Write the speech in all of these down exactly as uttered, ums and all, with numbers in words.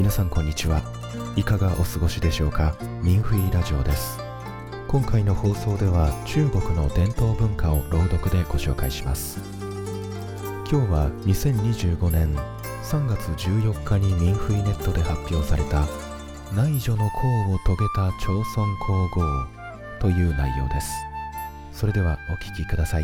皆さんこんにちは。いかがお過ごしでしょうか。民フイラジオです。今回の放送では中国の伝統文化を朗読でご紹介します。今日はにせんにじゅうごねんさんがつじゅうよっかに民フイネットで発表された内助の功を遂げた朝鮮皇后という内容です。それではお聞きください。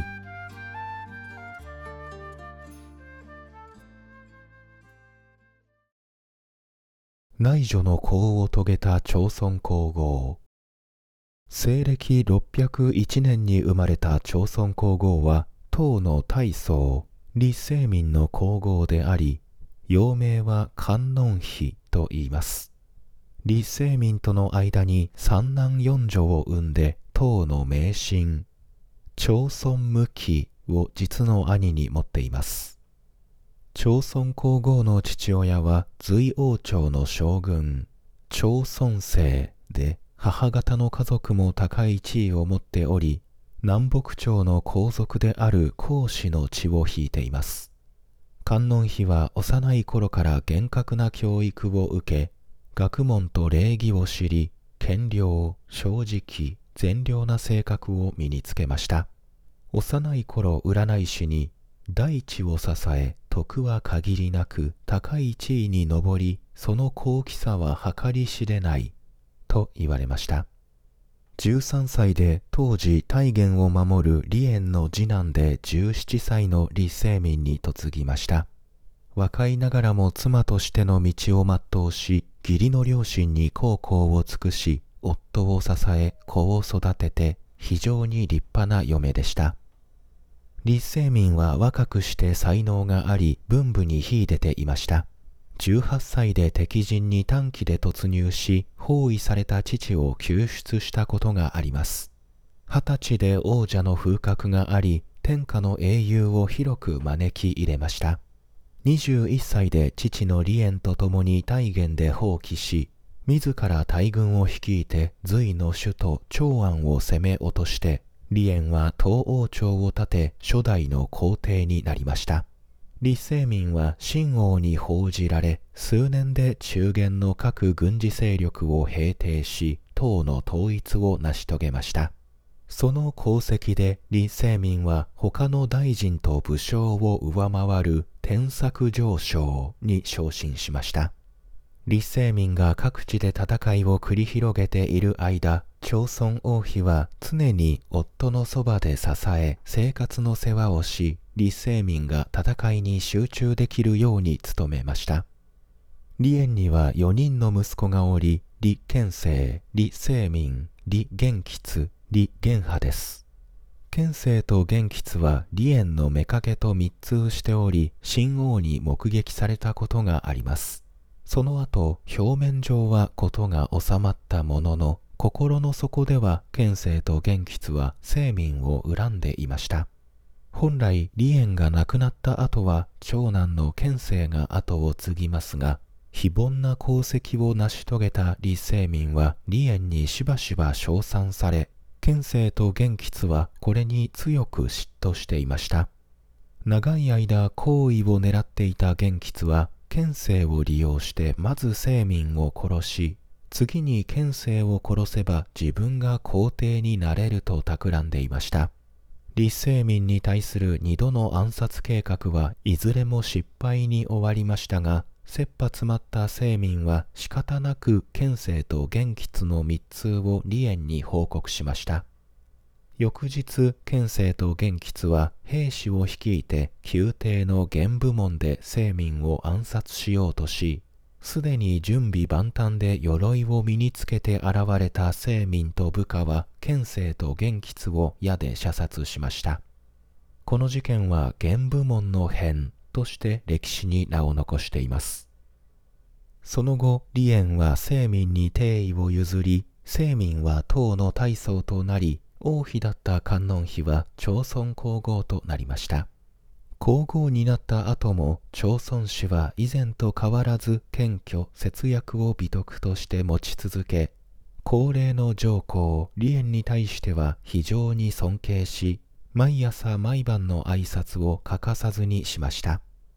内助の功を遂げた朝鮮皇后。西暦ろっぴゃくいちねんに生まれた朝鮮皇后は唐の大宗李世民の皇后であり、幼名は観音妃と言います。李世民との間に三男四女を産んで唐の名臣朝鮮無期を実の兄に持っています。朝鮮皇后の父親は隋王朝の将軍朝鮮姓で、母方の家族も高い地位を持っており、南北朝の皇族である孔子の血を引いています。観音妃は幼い頃から厳格な教育を受け、学問と礼儀を知り、謙良、正直、善良な性格を身につけました。幼い頃占い師に、大地を支え、徳は限りなく高い地位に上り、その高貴さは計り知れない、と言われました。じゅうさんさいで当時大元を守る李淵の次男でじゅうななさいの李世民に嫁ぎました。若いながらも妻としての道を全うし、義理の両親に孝行を尽くし、夫を支え、子を育てて、非常に立派な嫁でした。李世民は若くして才能があり、文武に秀でていました。じゅうはっさいで敵陣に短期で突入し、包囲された父を救出したことがあります。はたちで王者の風格があり、天下の英雄を広く招き入れました。にじゅういっさいで父の李淵と共に大元で蜂起し、自ら大軍を率いて隋の首都長安を攻め落として、李淵は東王朝を建て初代の皇帝になりました。李世民は秦王に報じられ、数年で中原の各軍事勢力を平定し、唐の統一を成し遂げました。その功績で李世民は他の大臣と武将を上回る天策上将に昇進しました。李世民が各地で戦いを繰り広げている間、朝鮮王妃は常に夫のそばで支え、生活の世話をし、李世民が戦いに集中できるように努めました。李淵にはよにんの息子がおり、李建成、李世民、李元吉、李元派です。建成と元吉は李淵の妾と密通しており、秦王に目撃されたことがあります。その後、表面上はことが収まったものの、心の底では建成と元吉は世民を恨んでいました。本来、李淵が亡くなった後は長男の建成が後を継ぎますが、非凡な功績を成し遂げた李世民は李淵にしばしば称賛され、建成と元吉はこれに強く嫉妬していました。長い間皇位を狙っていた元吉は、建成を利用してまず世民を殺し、次に建成を殺せば自分が皇帝になれると企んでいました。李世民に対する二度の暗殺計画はいずれも失敗に終わりましたが、切羽詰まった世民は仕方なく建成と元吉の密通を李淵に報告しました。翌日、建成と元吉は兵士を率いて宮廷の玄武門で世民を暗殺しようとし、すでに準備万端で鎧を身につけて現れた世民と部下は建成と元吉を矢で射殺しました。この事件は玄武門の変として歴史に名を残しています。その後、李淵は世民に帝位を譲り、世民は唐の大宗となり、王妃だった観音妃は朝鮮皇后となりました。皇后になった後も朝鮮氏は以前と変わらず謙虚節約を美徳として持ち続け、高齢の上皇李淵に対しては非常に尊敬し、毎朝毎晩の挨拶を欠かさずにしました。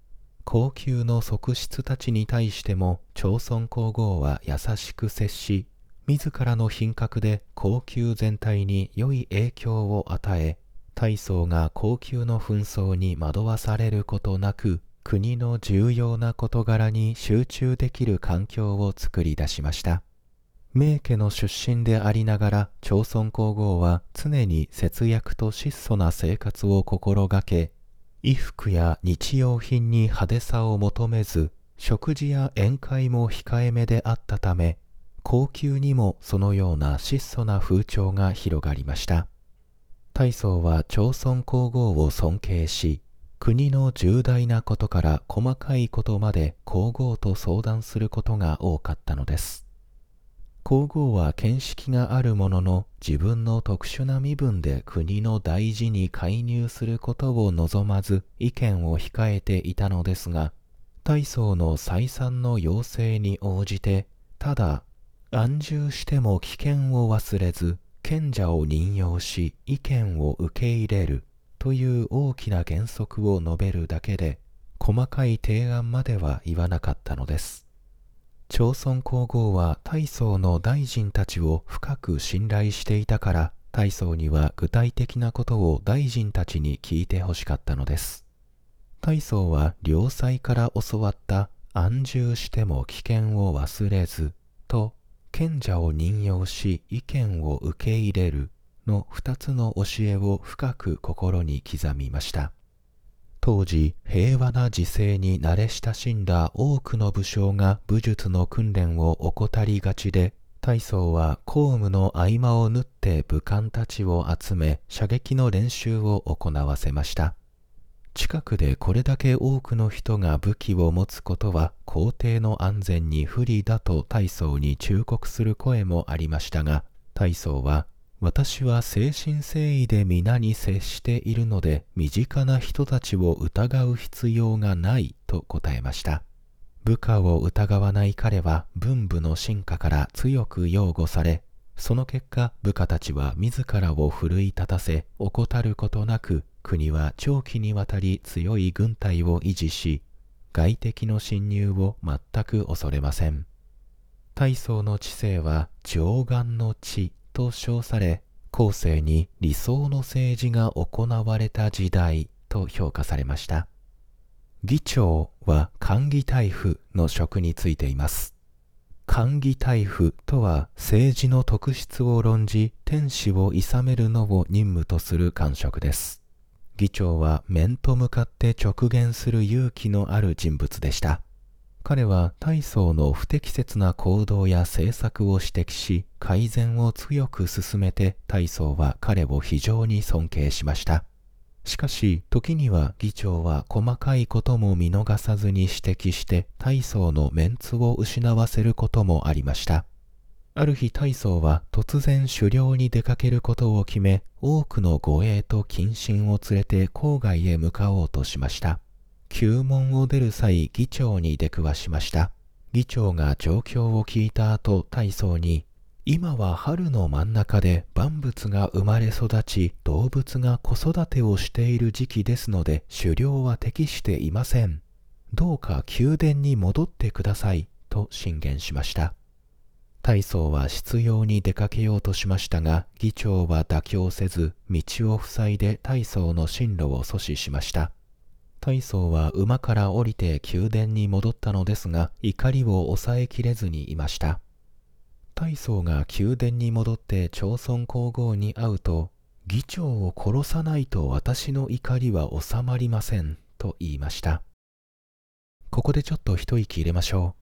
高級の側室たちに対しても朝鮮皇后は優しく接し、自らの品格で皇宮全体に良い影響を与え、大宗が皇宮の紛争に惑わされることなく、国の重要な事柄に集中できる環境を作り出しました。名家の出身でありながら、朝鮮皇后は常に節約と質素な生活を心がけ、衣服や日用品に派手さを求めず、食事や宴会も控えめであったため、皇宮にもそのような質素な風潮が広がりました。大宗は朝鮮皇后を尊敬し、国の重大なことから細かいことまで皇后と相談することが多かったのです。皇后は見識があるものの、自分の特殊な身分で国の大事に介入することを望まず意見を控えていたのですが、大宗の再三の要請に応じて、ただ安住しても危険を忘れず、賢者を任用し意見を受け入れるという大きな原則を述べるだけで、細かい提案までは言わなかったのです。朝鮮皇后は大宗の大臣たちを深く信頼していたから、大宗には具体的なことを大臣たちに聞いてほしかったのです。大宗は良妻から教わった安住しても危険を忘れずと、賢者を任用し意見を受け入れるの二つの教えを深く心に刻みました。当時、平和な時勢に慣れ親しんだ多くの武将が武術の訓練を怠りがちで、大宗は公務の合間を縫って武官たちを集め、射撃の練習を行わせました。近くでこれだけ多くの人が武器を持つことは皇帝の安全に不利だと大宗に忠告する声もありましたが、大宗は、私は誠心誠意で皆に接しているので、身近な人たちを疑う必要がないと答えました。部下を疑わない彼は文武の臣下から強く擁護され、その結果部下たちは自らを奮い立たせ、怠ることなく国は長期にわたり強い軍隊を維持し、外敵の侵入を全く恐れません。大宗の治世は上岸の治と称され、後世に理想の政治が行われた時代と評価されました。議長は官議大夫の職に就いています。官議大夫とは政治の特質を論じ、天使を諌めるのを任務とする官職です。議長は面と向かって直言する勇気のある人物でした。彼は大宗の不適切な行動や政策を指摘し、改善を強く進めて、大宗は彼を非常に尊敬しました。しかし、時には議長は細かいことも見逃さずに指摘して、大宗のメンツを失わせることもありました。ある日、大宗は突然狩猟に出かけることを決め、多くの護衛と近臣を連れて郊外へ向かおうとしました。宮門を出る際、議長に出くわしました。議長が状況を聞いた後、大宗に、今は春の真ん中で万物が生まれ育ち、動物が子育てをしている時期ですので、狩猟は適していません。どうか宮殿に戻ってください、と進言しました。大宗は執拗に出かけようとしましたが、議長は妥協せず、道を塞いで大宗の進路を阻止しました。大宗は馬から降りて宮殿に戻ったのですが、怒りを抑えきれずにいました。大宗が宮殿に戻って朝鮮皇后に会うと、議長を殺さないと私の怒りは収まりません、と言いました。ここでちょっと一息入れましょう。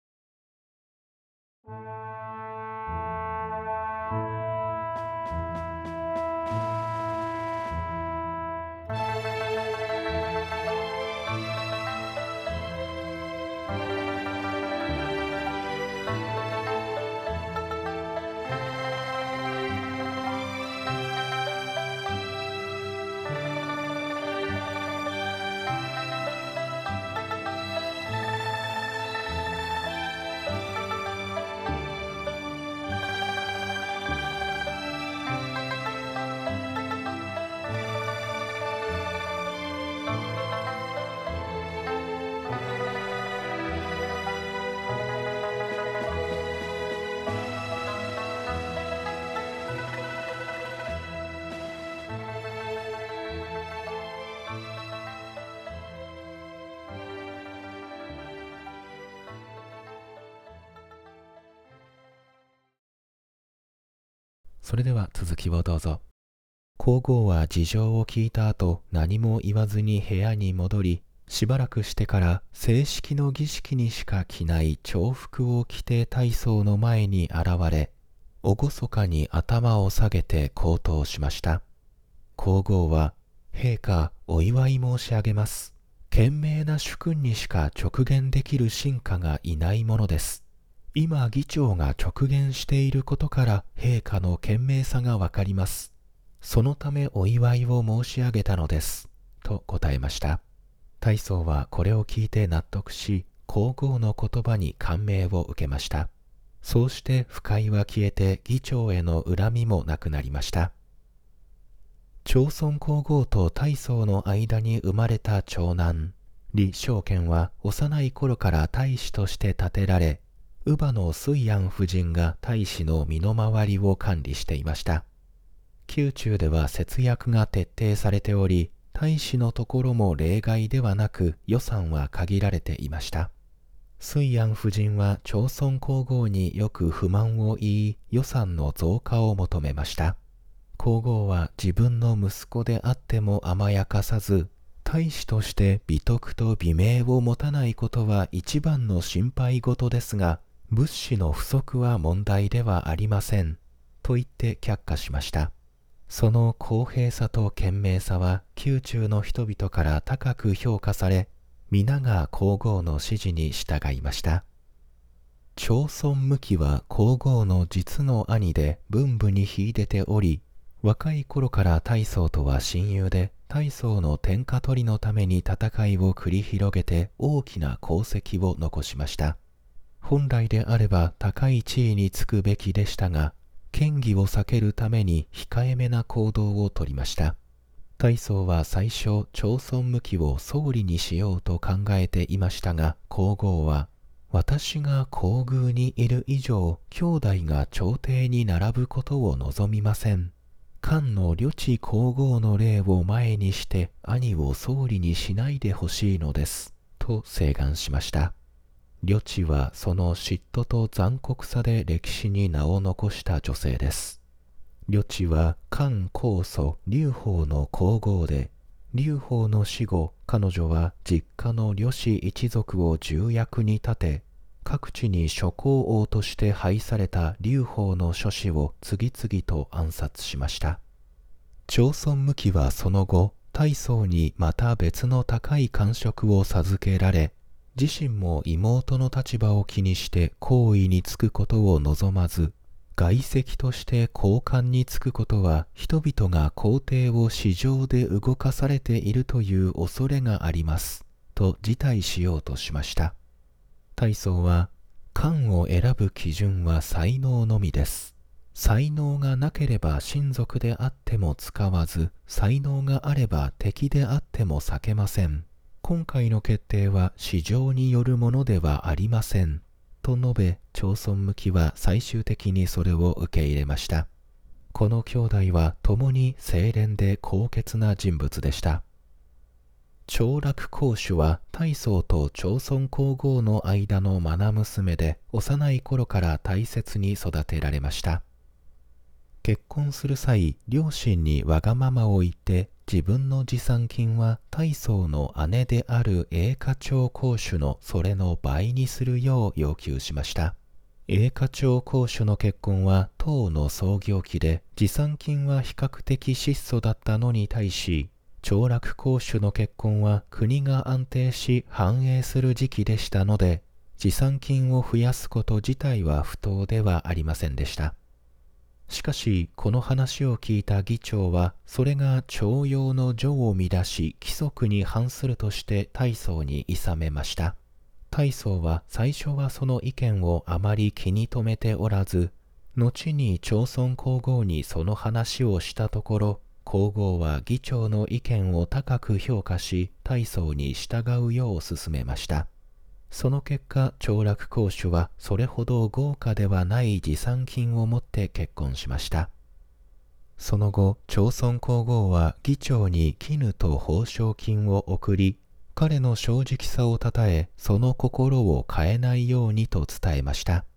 それでは続きをどうぞ。皇后は事情を聞いた後、何も言わずに部屋に戻り、しばらくしてから正式の儀式にしか着ない朝服を着て大僧の前に現れ、厳かに頭を下げて口頭しました。皇后は、陛下、お祝い申し上げます。賢明な主君にしか直言できる臣下がいないものです。今議長が直言していることから陛下の賢明さがわかります。そのためお祝いを申し上げたのです。と答えました。大僧はこれを聞いて納得し、皇后の言葉に感銘を受けました。そうして不快は消えて議長への恨みもなくなりました。朝鮮皇后と大僧の間に生まれた長男、李承乾は幼い頃から大使として立てられ、乳母の水安夫人が大使の身の回りを管理していました。宮中では節約が徹底されており、大使のところも例外ではなく予算は限られていました。水安夫人は朝鮮皇后によく不満を言い、予算の増加を求めました。皇后は自分の息子であっても甘やかさず、大使として美徳と美名を持たないことは一番の心配事ですが、物資の不足は問題ではありません、と言って却下しました。その公平さと賢明さは宮中の人々から高く評価され、皆が皇后の指示に従いました。朝鮮無忌は皇后の実の兄で文武に秀でており、若い頃から大僧とは親友で、大僧の天下取りのために戦いを繰り広げて大きな功績を残しました。本来であれば高い地位につくべきでしたが、嫌疑を避けるために控えめな行動をとりました。大僧は最初、朝鮮無忌を総理にしようと考えていましたが、皇后は、私が皇宮にいる以上、兄弟が朝廷に並ぶことを望みません。漢の呂地皇后の例を前にして、兄を総理にしないでほしいのです、と請願しました。呂地はその嫉妬と残酷さで歴史に名を残した女性です。呂地は漢高祖劉邦の皇后で、劉邦の死後、彼女は実家の呂氏一族を重役に立て、各地に諸侯王として配された劉邦の諸子を次々と暗殺しました。朝鮮無忌はその後、大僧にまた別の高い官職を授けられ、自身も妹の立場を気にして皇位につくことを望まず、外戚として高官につくことは人々が皇帝を市場で動かされているという恐れがあります、と辞退しようとしました。大僧は、官を選ぶ基準は才能のみです。才能がなければ親族であっても使わず、才能があれば敵であっても避けません。今回の決定は市場によるものではありません。と述べ、朝鮮無忌は最終的にそれを受け入れました。この兄弟は共に清廉で高潔な人物でした。長楽公主は大僧と朝鮮皇后の間の愛娘で、幼い頃から大切に育てられました。結婚する際、両親にわがままを言って、自分の持参金は大僧の姉である栄華朝公主のそれの倍にするよう要求しました。栄華朝公主の結婚は唐の創業期で、持参金は比較的質素だったのに対し、長楽公主の結婚は国が安定し繁栄する時期でしたので、持参金を増やすこと自体は不当ではありませんでした。しかし、この話を聞いた議長は、それが徴用の序を乱し、規則に反するとして大僧に諌めました。大僧は最初はその意見をあまり気に留めておらず、後に朝鮮皇后にその話をしたところ、皇后は議長の意見を高く評価し、大僧に従うよう勧めました。その結果、長楽公主はそれほど豪華ではない持参金を持って結婚しました。その後、朝鮮皇后は議長に絹と報奨金を送り、彼の正直さをたたえ、その心を変えないようにと伝えました。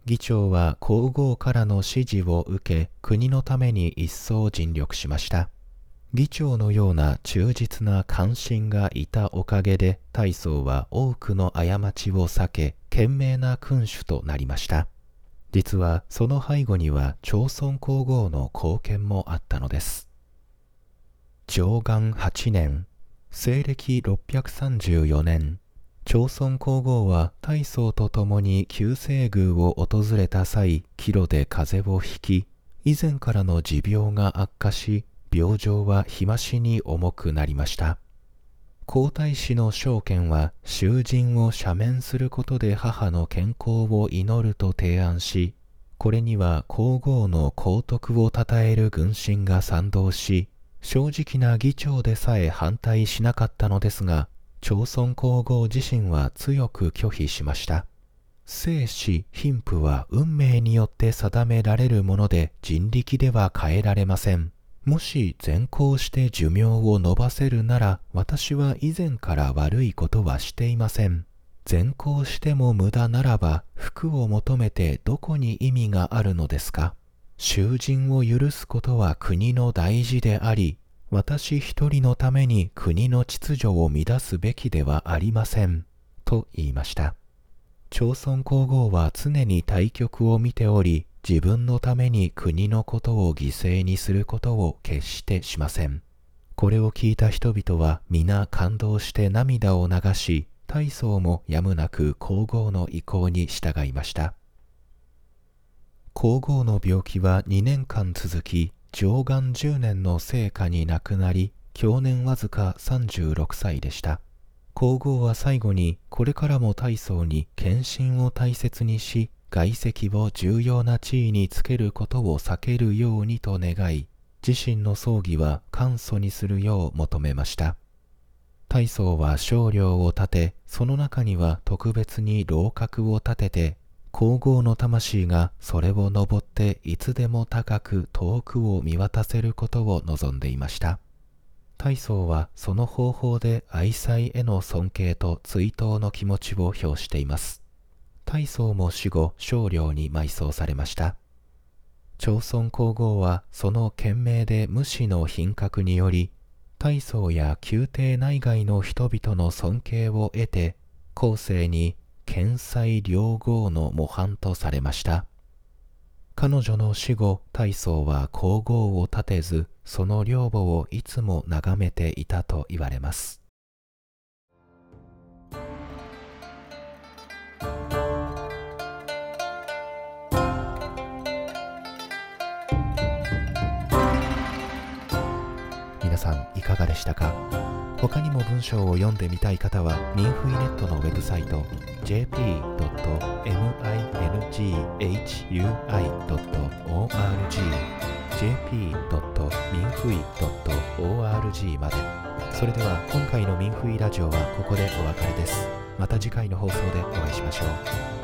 議長は皇后からの指示を受け、国のために一層尽力しました。議長のような忠実な関心がいたおかげで、大宗は多くの過ちを避け、賢明な君主となりました。実はその背後には朝鮮皇后の貢献もあったのです。貞観はちねん、西暦ろっぴゃくさんじゅうよねん、朝鮮皇后は大宗と共に旧西宮を訪れた際、帰路で風邪をひき、以前からの持病が悪化し、病状は日増しに重くなりました。皇太子の昭憲は囚人を赦免することで母の健康を祈ると提案し、これには皇后の功徳を称える群臣が賛同し、正直な議長でさえ反対しなかったのですが、朝鮮皇后自身は強く拒否しました。生死貧富は運命によって定められるもので、人力では変えられません。もし善行して寿命を延ばせるなら、私は以前から悪いことはしていません。善行しても無駄ならば、福を求めてどこに意味があるのですか。囚人を許すことは国の大事であり、私一人のために国の秩序を乱すべきではありません、と言いました。朝鮮皇后は常に対局を見ており、自分のために国のことを犠牲にすることを決してしません。これを聞いた人々は皆感動して涙を流し、大宗もやむなく皇后の意向に従いました。皇后の病気はにねんかん続き、貞観じゅうねんの盛夏に亡くなり、享年わずかさんじゅうろくさいでした。皇后は最後に、これからも大宗に献身を大切にし、外戚を重要な地位につけることを避けるようにと願い、自身の葬儀は簡素にするよう求めました。大宗は商陵を建て、その中には特別に楼閣を建てて、皇后の魂がそれを登っていつでも高く遠くを見渡せることを望んでいました。大宗はその方法で愛妻への尊敬と追悼の気持ちを表しています。大宗も死後、商陵に埋葬されました。朝鮮皇后はその懸命で無私の品格により、大宗や宮廷内外の人々の尊敬を得て、後世に賢才良豪の模範とされました。彼女の死後、大宗は皇后を立てず、その陵墓をいつも眺めていたと言われます。皆さんいかがでしたか？他にも文章を読んでみたい方は、ミンフイネットのウェブサイト ジェーピードットミンフイドットオーアールジー ジェーピードットミンフイドットオーアールジー まで。それでは今回のミンフイラジオはここでお別れです。また次回の放送でお会いしましょう。